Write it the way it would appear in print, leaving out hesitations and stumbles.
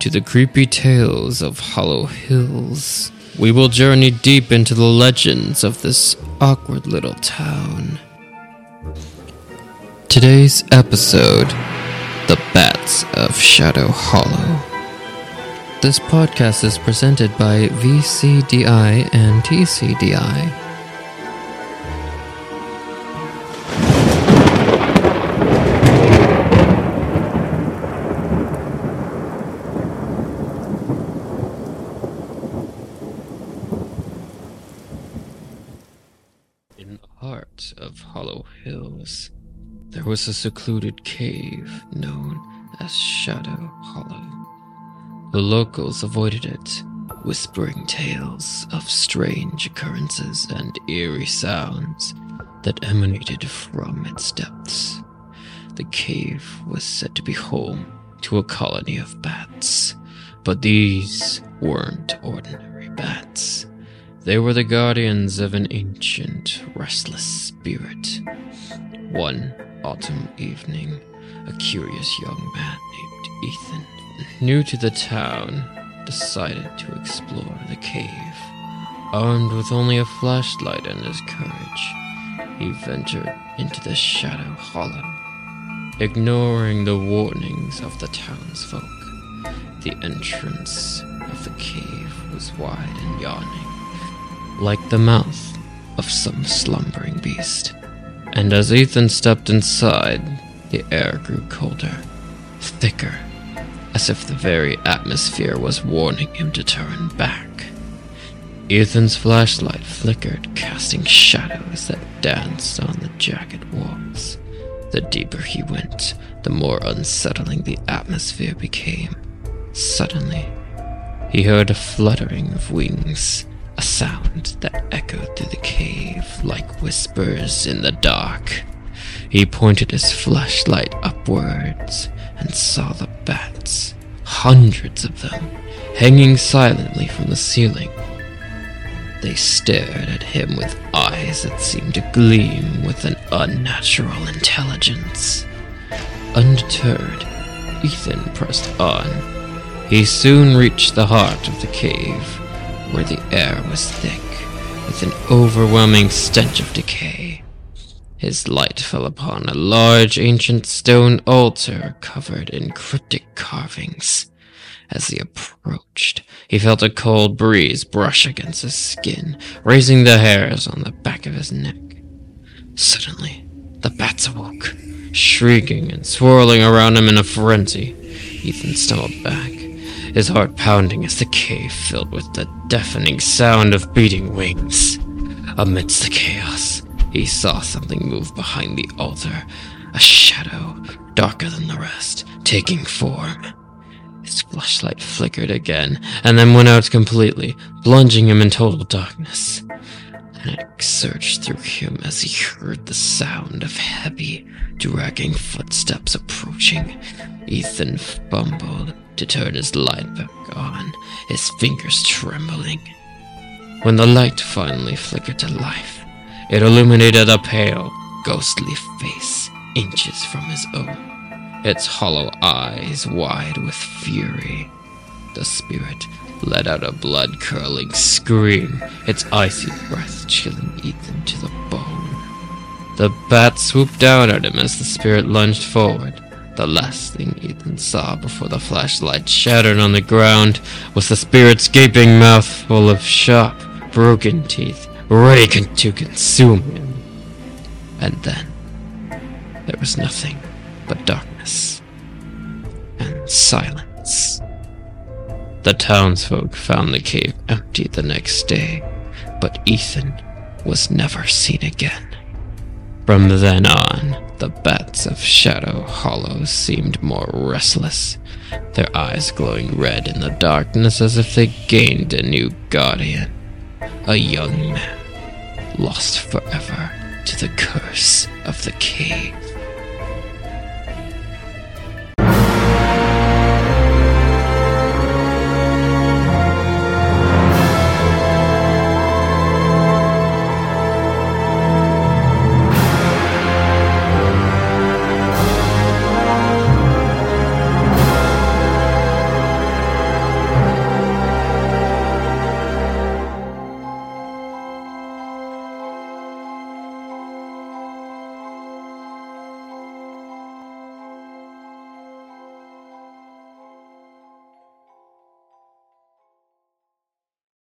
to the creepy tales of Hollow Hills. We will journey deep into the legends of this awkward little town. Today's episode, The Bats of Shadow Hollow. This podcast is presented by VCDI and TCDI. In the heart of Hollow Hills, there was a secluded cave known as Shadow Hollow. The locals avoided it, whispering tales of strange occurrences and eerie sounds that emanated from its depths. The cave was said to be home to a colony of bats, but these weren't ordinary bats. They were the guardians of an ancient, restless spirit. One autumn evening, a curious young man named Ethan, new to the town, decided to explore the cave. Armed with only a flashlight and his courage, he ventured into the Shadow Hollow. Ignoring the warnings of the townsfolk, the entrance of the cave was wide and yawning, like the mouth of some slumbering beast. And as Ethan stepped inside, the air grew colder, thicker, as if the very atmosphere was warning him to turn back. Ethan's flashlight flickered, casting shadows that danced on the jagged walls. The deeper he went, the more unsettling the atmosphere became. Suddenly, he heard a fluttering of wings, a sound that echoed through the cave like whispers in the dark. He pointed his flashlight upwards and saw the bats, hundreds of them, hanging silently from the ceiling. They stared at him with eyes that seemed to gleam with an unnatural intelligence. Undeterred, Ethan pressed on. He soon reached the heart of the cave, where the air was thick with an overwhelming stench of decay. His light fell upon a large ancient stone altar covered in cryptic carvings. As he approached, he felt a cold breeze brush against his skin, raising the hairs on the back of his neck. Suddenly, the bats awoke, shrieking and swirling around him in a frenzy. Ethan stumbled back, his heart pounding as the cave filled with the deafening sound of beating wings. Amidst the chaos, he saw something move behind the altar, a shadow darker than the rest, taking form. His flashlight flickered again, and then went out completely, plunging him in total darkness. Panic surged through him as he heard the sound of heavy, dragging footsteps approaching. Ethan fumbled to turn his light back on, his fingers trembling. When the light finally flickered to life, it illuminated a pale, ghostly face inches from his own, its hollow eyes wide with fury. The spirit let out a blood-curdling scream, its icy breath chilling Ethan to the bone. The bat swooped down at him as the spirit lunged forward. The last thing Ethan saw before the flashlight shattered on the ground was the spirit's gaping mouth full of sharp, broken teeth, ready to consume him. And then, there was nothing but darkness and silence. The townsfolk found the cave empty the next day, but Ethan was never seen again. From then on, the bats of Shadow Hollow seemed more restless, their eyes glowing red in the darkness as if they gained a new guardian, a young man lost forever to the curse of the cave.